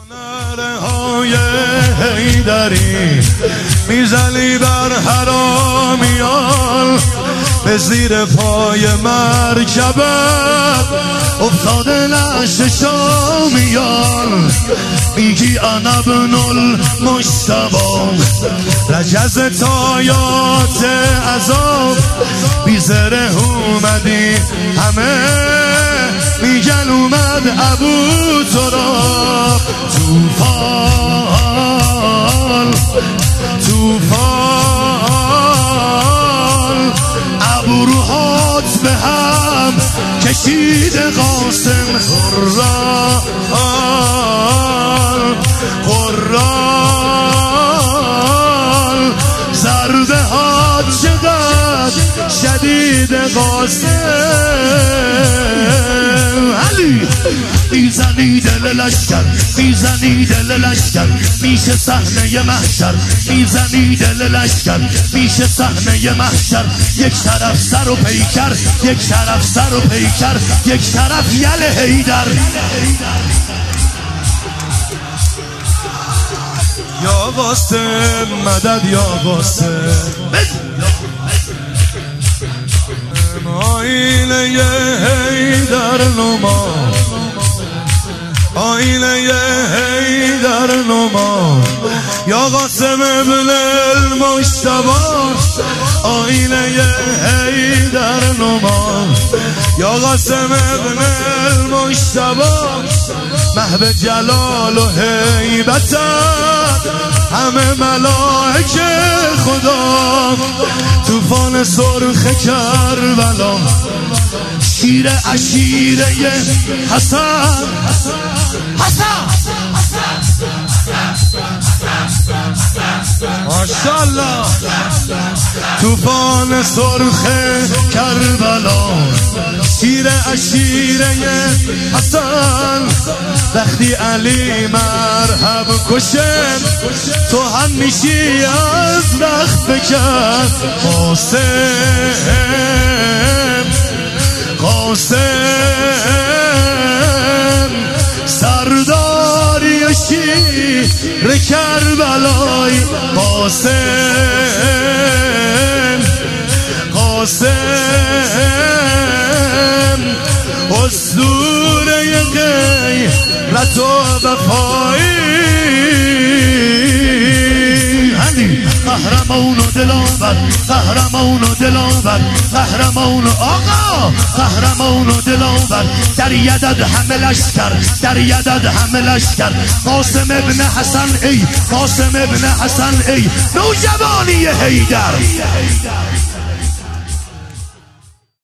نرهای حیدری میزنی بر حرامیان، به زیر پای مرکبت افتاده نعش شامیان. میگی انا ابن المجتبی، رجز تایات عذاب، بی زره اومدی همه میگن اومد ابو تراب. توفان ابروهات به هم کشید قاسم. قرآن ضربه هات چقدر شدید قاسم. علی میزنی دل لشکر، میزنی دل لشکر، میشه صحنه محشر. میزنی دل لشکر، میشه صحنه محشر. یک طرف سر و پیکر، یک طرف سر و پیکر، یک طرف یل حیدر. یا قاسم مدد، یا قاسم. آینه حیدر نما، آینه حیدر نما، یا قاسم ابن المجتبی. آینه حیدر نما، یا قاسم ابن المجتبی. محو جلال و هیبت همه ملائکه خدا. طوفان سرخ کربلا، شیر عشیره حسن. ماشاءالله. طوفان سرخ کربلا، شیر عشیره حسن. وقتی علی مرحب کشم، تو هم میشی از رخت بکن. قاسم سرداری شیر کربلای. قاسم اسطوره غیرت و وفایی. قهرمان و دلاور، قهرمان و دلاور، قهرمان آقا، قهرمان و دلاور. در یدد همه لشکر، در یدد همه لشکر. قاسم ابن حسن ای، قاسم ابن حسن ای، نوجوانی حیدر.